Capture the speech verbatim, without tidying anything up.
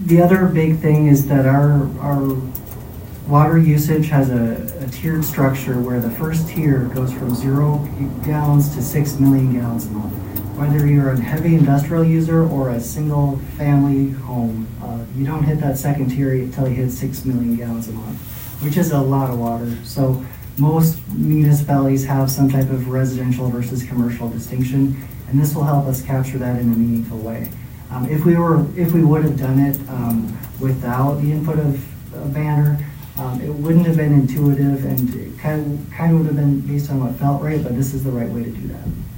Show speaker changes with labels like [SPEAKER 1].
[SPEAKER 1] the other big thing is that our, our water usage has a, a tiered structure where the first tier goes from zero gallons to six million gallons a month. Whether you're a heavy industrial user or a single family home, uh, you don't hit that second tier until you hit six million gallons a month, which is a lot of water. So most municipalities have some type of residential versus commercial distinction, and this will help us capture that in a meaningful way. Um, if we were, if we would have done it um, without the input of a banner, um, it wouldn't have been intuitive, and it kind of, kind of would have been based on what felt right, but this is the right way to do that.